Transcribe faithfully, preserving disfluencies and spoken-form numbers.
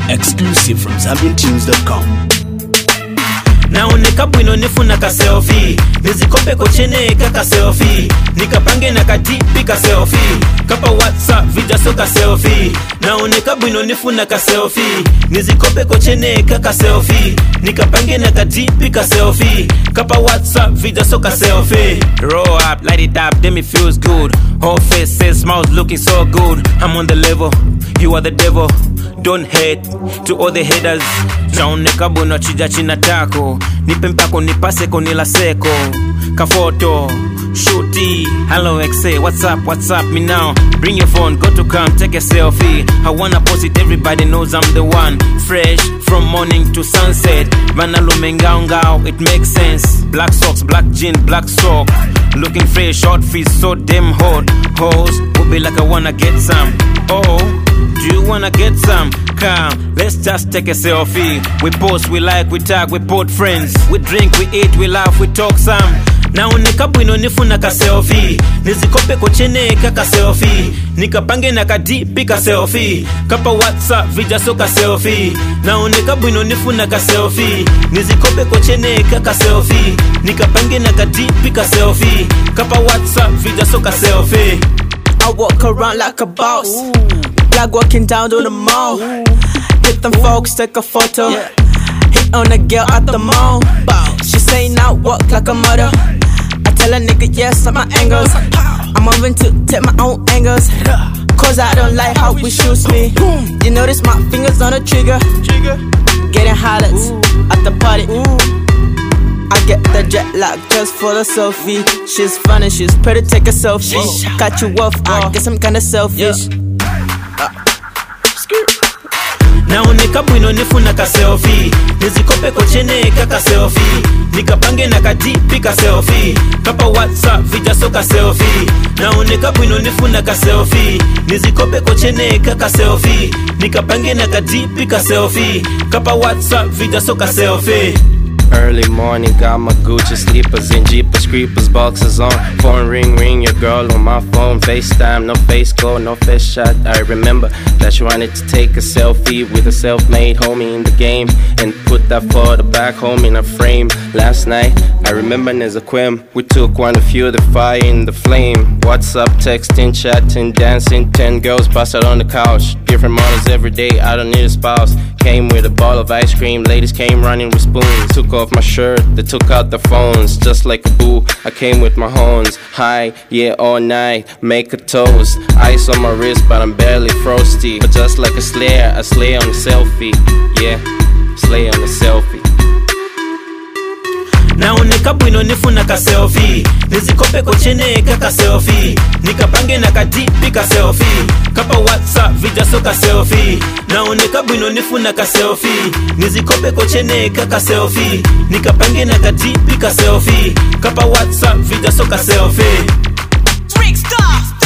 Exclusive from Zambian Tunes dot com. Naoneka bwino nifuna ka selfie, nizikope kochene kaka selfie, nikapange na kadipi ka selfie, kapa WhatsApp video so ka selfie. Naoneka bwino nifuna ka selfie, nizikope kochene kaka selfie, nikapange na kadipi ka selfie, kapa WhatsApp video so ka selfie. Roll up, light it up, then it feels good. Whole face says smiles looking so good. I'm on the level, you are the devil. Don't hate to all the haters. Naoneka bwino chija china tako, nipe mpako nipase konila seko. Kafoto, shooty, hello X A, what's up, what's up, me now. Bring your phone, go to come, take a selfie. I wanna post it, everybody knows I'm the one. Fresh, from morning to sunset. Manalumengao, it makes sense. Black socks, black jean, black sock. Looking fresh, short feet, so damn hot. Hoes, will be like I wanna get some. Oh, do you wanna get some? Come, let's just take a selfie. We post, we like, we tag, we put friends. We drink, we eat, we laugh, we talk some. Naoneka bwino nifuna ka selfie, nizikope kochene kaka selfie, nikapange na kadipi ka selfie, kapa WhatsApp video so ka selfie. Naoneka bwino nifuna ka selfie, nizikope kochene kaka selfie, nikapange na kadipi ka selfie, kapa WhatsApp video so ka selfie. I walk around like a boss, black walking down to the mall. Hit them folks, take a photo, hit on a girl at the mall. She say now walk like a mother. I tell a nigga yes on my angles. I'm moving to take my own angles, cause I don't like how we shoots me. You notice my fingers on the trigger, getting highlights at the party. I get the jet lag just for the selfie. She's funny, she's pretty, take a selfie. Cut you off, I guess I'm kinda selfish. Naoneka bwino nifuna ka selfie, nizikope kochene kaka selfie, nikapange na kadipi ka selfie, kapa WhatsApp video so ka selfie. Naoneka bwino nifuna ka selfie, nizikope kochene kaka selfie, nikapange na kadipi ka selfie, kapa WhatsApp video so ka selfie. Early morning, got my Gucci sleepers and Jeepers Creepers boxes on. Phone ring, ring, your girl on my phone. FaceTime, no face call, no face shot. I remember that she wanted to take a selfie with a self-made homie in the game and put that photo back home in a frame. Last night, I remember as a quim, we took one to fuel the fire in the flame. WhatsApp, texting, chatting, dancing. Ten girls passed out on the couch. Different models every day, I don't need a spouse. Came with a ball of ice cream, ladies came running with spoons. Took off my shirt, they took out their phones. Just like a boo, I came with my horns. High, yeah, all night, make a toast. Ice on my wrist, but I'm barely frosty. But just like a slayer, I slay on the selfie. Yeah, slay on the selfie. Naoneka bwino nifuna ka selfie, nizikope kochene kaka selfie, nikapange na kadipi ka selfie, kapa WhatsApp video so ka selfie. Naoneka bwino nifuna ka selfie, nizikope kochene kaka selfie, nikapange na kadipi ka selfie, kapa WhatsApp video so ka selfie. Trick stars.